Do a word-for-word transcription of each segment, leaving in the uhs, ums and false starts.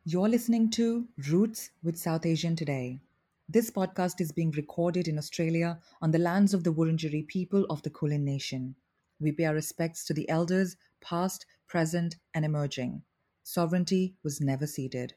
You're listening to Roots with South Asian Today. This podcast is being recorded in Australia on the lands of the Wurundjeri people of the Kulin Nation. We pay our respects to the elders, past, present, and emerging. Sovereignty was never ceded.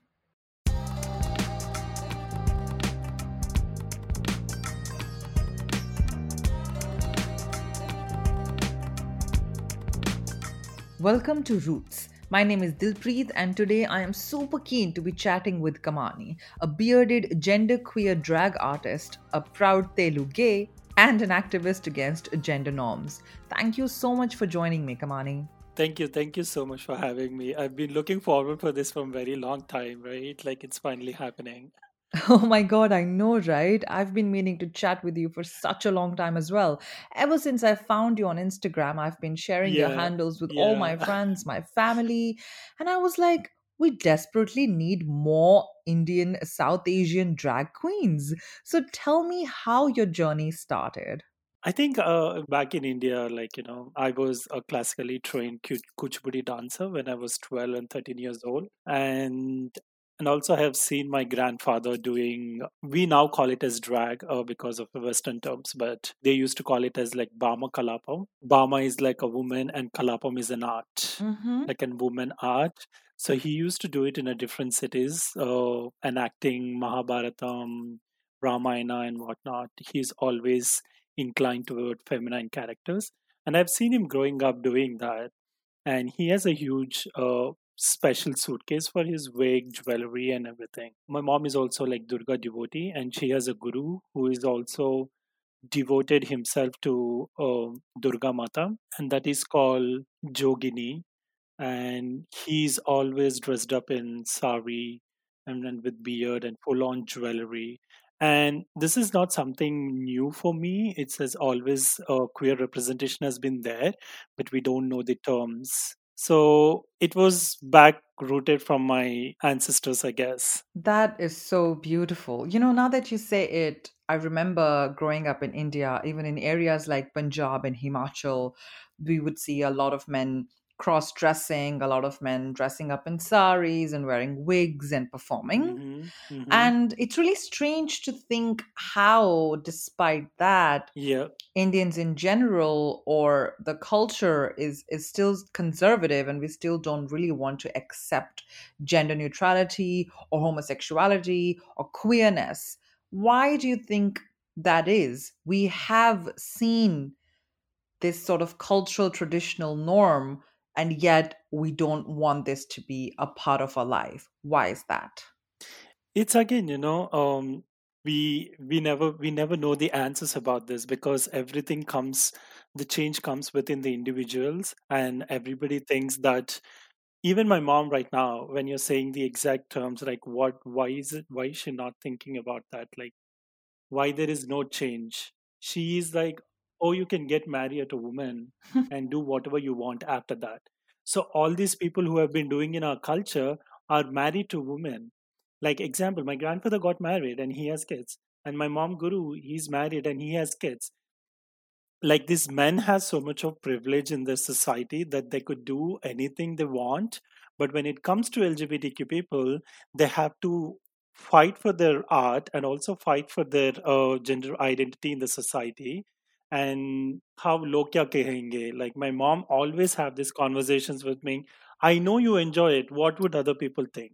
Welcome to Roots. My name is Dilpreet, and today I am super keen to be chatting with Kamani, a bearded genderqueer drag artist, a proud Telu gay, and an activist against gender norms. Thank you so much for joining me, Kamani. Thank you. Thank you so much for having me. I've been looking forward for this for a very long time, right? Like it's finally happening. Oh my god, I know, right? I've been meaning to chat with you for such a long time as well. Ever since I found you on Instagram, I've been sharing your Yeah. handles with all my Yeah. friends, my family, and I was like, we desperately need more Indian South Asian drag queens. So tell me how your journey started. I think uh, back in India, like, you know, I was a classically trained Kuch- Kuchipudi dancer when I was twelve and thirteen years old. And and also I have seen my grandfather doing, we now call it as drag uh, because of the Western terms, but they used to call it as like Bama Kalapam. Bama is like a woman and Kalapam is an art, Mm-hmm. like a woman art. So he used to do it in a different cities, uh, enacting Mahabharatam, Ramayana, and whatnot. He's always inclined toward feminine characters. And I've seen him growing up doing that. And he has a huge uh, special suitcase for his wig, jewelry, and everything. My mom is also like Durga devotee, and she has a guru who is also devoted himself to uh, Durga Mata, and that is called Jogini. And he's always dressed up in sari and then with beard and full on jewelry. And this is not something new for me. It says always uh, queer representation has been there, but we don't know the terms. So it was back rooted from my ancestors, I guess. That is so beautiful. You know, now that you say it, I remember growing up in India, even in areas like Punjab and Himachal, we would see a lot of men cross dressing, a lot of men dressing up in saris and wearing wigs and performing. Hmm. Hmm. And it's really strange to think how, despite that, Yeah. Indians in general or the culture is is still conservative, and we still don't really want to accept gender neutrality or homosexuality or queerness. Why do you think that is? We have seen this sort of cultural traditional norm, and yet we don't want this to be a part of our life. Why is that? It's again, you know, um, we we never we never know the answers about this because everything comes, the change comes within the individuals, and everybody thinks that. Even my mom right now, when you're saying the exact terms, like what, why is it, why is she not thinking about that? Like why there is no change? She is like, oh, you can get married to a woman and do whatever you want after that. So all these people who have been doing in our culture are married to women. Like example, my grandfather got married and he has kids, and my mom guru, he's married and he has kids. Like this men has so much of privilege in this society that they could do anything they want, but when it comes to LGBTQ people, they have to fight for their art and also fight for their uh, gender identity in the society. And how log kya kahenge, like my mom always have these conversations with me. I know you enjoy it, what would other people think?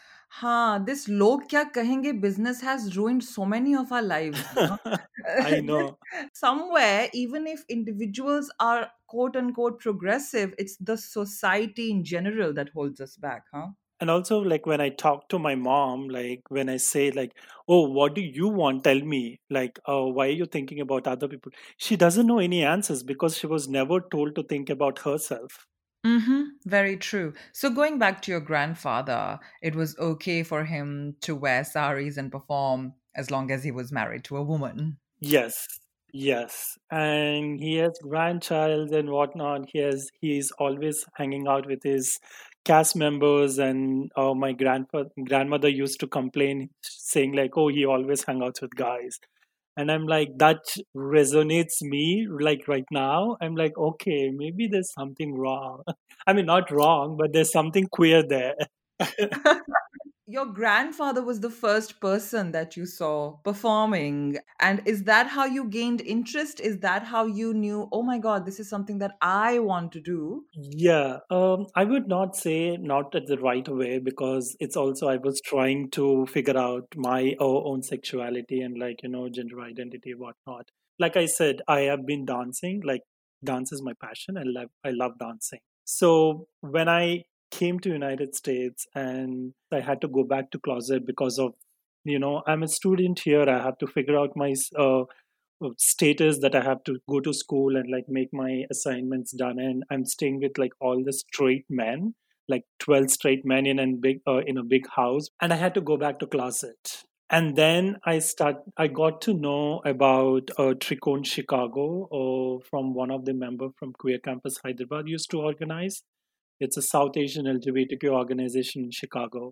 हाँ, this log kya kahenge business has ruined so many of our lives. Huh? I That know. somewhere, even if individuals are quote unquote progressive, it's the society in general that holds us back, huh? And also, like when I talk to my mom, like when I say like, oh, what do you want, tell me, like, oh, why are you thinking about other people? She doesn't know any answers because she was never told to think about herself. Mm-hmm. Very true. So going back to your grandfather, it was okay for him to wear saris and perform as long as he was married to a woman. Yes, yes. And he has grandchild and whatnot. He has he's always hanging out with his cast members. And uh, my grandfather grandmother used to complain, saying like, oh, he always hang out with guys. And I'm like, that resonates me like right now. I'm like, okay, maybe there's something wrong. I mean, not wrong, but there's something queer there. Your grandfather was the first person that you saw performing. And is that how you gained interest? Is that how you knew, oh my God, this is something that I want to do? Yeah, um, I would not say not at the right way, because it's also I was trying to figure out my o- own sexuality and, like, you know, gender identity, whatnot. Like I said, I have been dancing. Like, dance is my passion. I love I love dancing. So when I came to United States and I had to go back to closet because of, you know, I'm a student here. I have to figure out my uh, uh, status that I have to go to school and like make my assignments done. And I'm staying with like all the straight men, like twelve straight men in a big uh, in a big house, and I had to go back to closet. And then I start. I got to know about uh, Tricone Chicago, or from one of the member from Queer Campus Hyderabad used to organize. It's a South Asian L G B T Q organization in Chicago.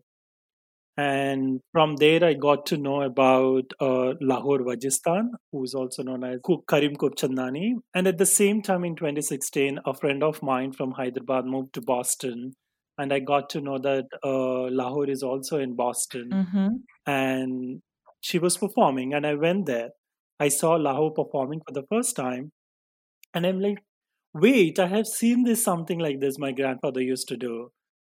And from there, I got to know about uh, Lahore Wajistan, who's also known as Ku- Karim Kopchandani. And at the same time, in twenty sixteen, a friend of mine from Hyderabad moved to Boston. And I got to know that uh, Lahore is also in Boston. Mm-hmm. And she was performing, and I went there. I saw Lahore performing for the first time. And I'm like, wait, I have seen this something like this my grandfather used to do.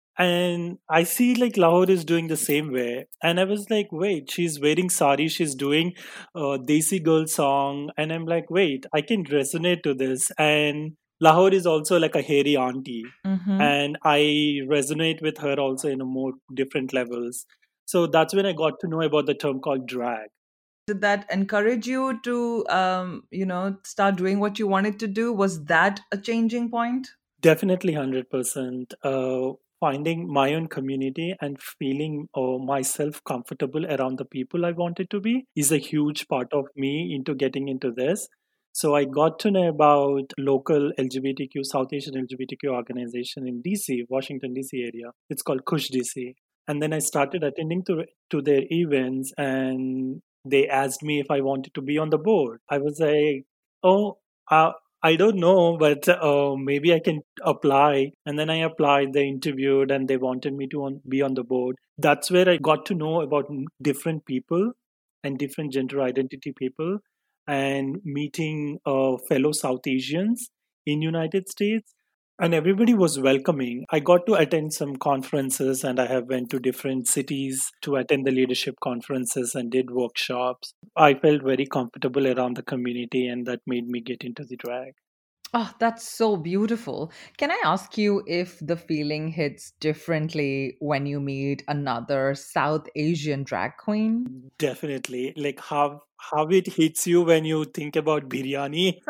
And I see like Lahore is doing the same way. And I was like, wait, she's wearing sari, she's doing a Desi Girl song. And I'm like, wait, I can resonate to this. And Lahore is also like a hairy auntie. Mm-hmm. And I resonate with her also in a more different levels. So that's when I got to know about the term called drag. Did that encourage you to, um, you know, start doing what you wanted to do? Was that a changing point? Definitely one hundred percent. Uh, finding my own community and feeling uh, myself comfortable around the people I wanted to be is a huge part of me into getting into this. So I got to know about local L G B T Q, South Asian L G B T Q organization in D C, Washington D C area. It's called Kush D C. And then I started attending to to their events, and they asked me if I wanted to be on the board. I was like, oh, uh, I don't know, but uh, maybe I can apply. And then I applied, they interviewed, and they wanted me to on, be on the board. That's where I got to know about m- different people and different gender identity people, and meeting uh, fellow South Asians in United States. And everybody was welcoming. I got to attend some conferences, and I have went to different cities to attend the leadership conferences and did workshops. I felt very comfortable around the community, and that made me get into the drag. Oh, that's so beautiful. Can I ask you if the feeling hits differently when you meet another South Asian drag queen? Definitely, like how how it hits you when you think about biryani.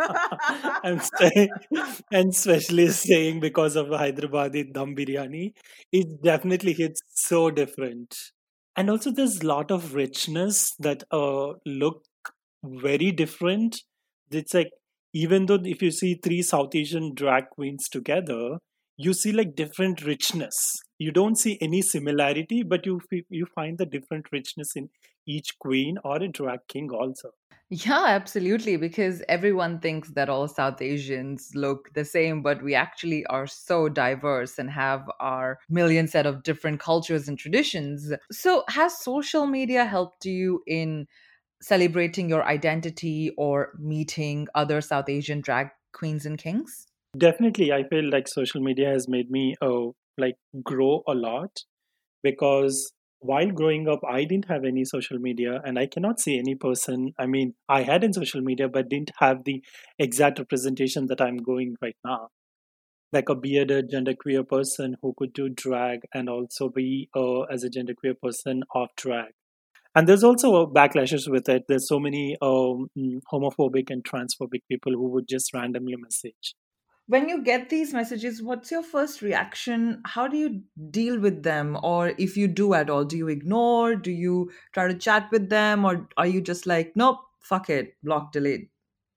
I'm saying, and especially saying because of Hyderabadi dum biryani, it definitely hits so different. And also, there's a lot of richness that uh look very different. It's like, even though if you see three South Asian drag queens together, you see like different richness. You don't see any similarity, but you f- you find the different richness in each queen or a drag king also. Yeah, absolutely. Because everyone thinks that all South Asians look the same, but we actually are so diverse and have our million set of different cultures and traditions. So, has social media helped you in celebrating your identity or meeting other South Asian drag queens and kings? Definitely, I feel like social media has made me uh, like grow a lot, because while growing up, I didn't have any social media, and I cannot see any person. I mean, I had in social media, but didn't have the exact representation that I'm going right now. Like a bearded genderqueer person who could do drag and also be uh, as a genderqueer person off drag. And there's also backlashes with it. There's so many um, mm, homophobic and transphobic people who would just randomly message. When you get these messages, what's your first reaction? How do you deal with them? Or if you do at all, do you ignore? Do you try to chat with them? Or are you just like, nope, fuck it, block, delete?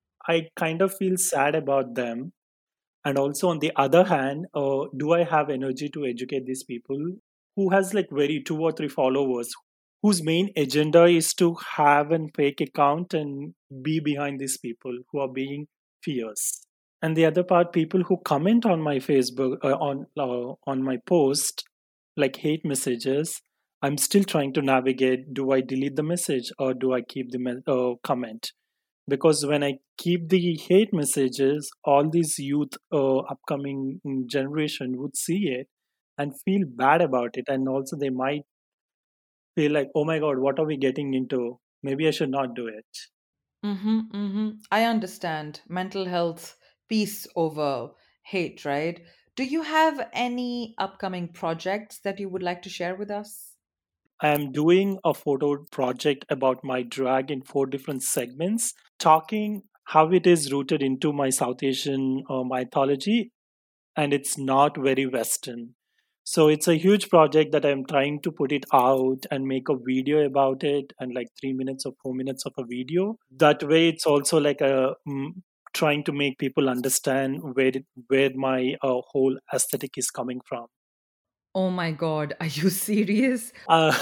I kind of feel sad about them. And also on the other hand, uh, do I have energy to educate these people who has like very two or three followers, whose main agenda is to have an fake account and be behind these people who are being fierce. And the other part, people who comment on my Facebook uh, on uh, on my post, like hate messages, I'm still trying to navigate, do I delete the message or do I keep the me- uh, comment? Because when I keep the hate messages, all these youth uh, upcoming mm, generation would see it and feel bad about it, and also they might feel like, oh my god, what are we getting into? Maybe I should not do it. Mm-hmm, mm-hmm. I understand. Mental health, peace over hate, right? Do you have any upcoming projects that you would like to share with us? I am doing a photo project about my drag in four different segments, talking how it is rooted into my South Asian uh, mythology, and it's not very Western. So it's a huge project that I'm trying to put it out and make a video about it, and like three minutes or four minutes of a video. That way, it's also like a mm, trying to make people understand where it, where my uh, whole aesthetic is coming from. Oh my God, are you serious? Uh,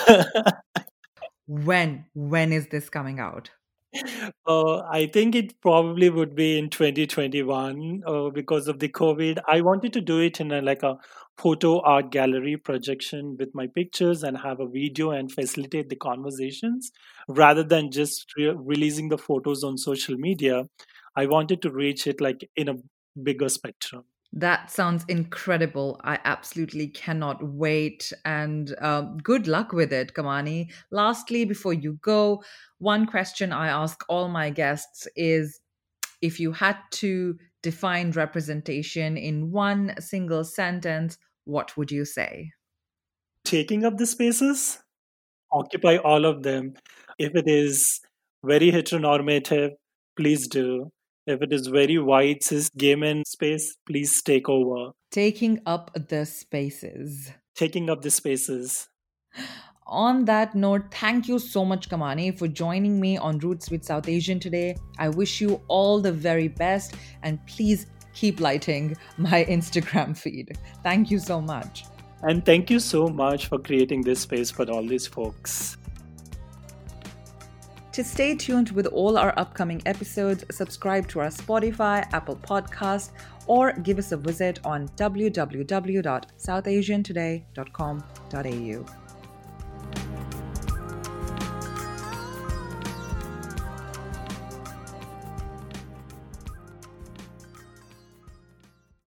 When? When is this coming out? Uh, I think it probably would be in twenty twenty-one uh, because of the COVID. I wanted to do it in a, like a photo art gallery projection with my pictures and have a video and facilitate the conversations rather than just re- releasing the photos on social media. I wanted to reach it like in a bigger spectrum. That sounds incredible. I absolutely cannot wait. And um, good luck with it, Kamani. Lastly, before you go, one question I ask all my guests is if you had to define representation in one single sentence, what would you say? Taking up the spaces, occupy all of them. If it is very heteronormative, please do. If it is very white, cis, gay men space, please take over. Taking up the spaces. Taking up the spaces. On that note, thank you so much, Kamani, for joining me on Roots with South Asian today. I wish you all the very best, and please keep lighting my Instagram feed. Thank you so much. And thank you so much for creating this space for all these folks. To stay tuned with all our upcoming episodes, subscribe to our Spotify, Apple Podcast, or give us a visit on w w w dot south asian today dot com dot a u.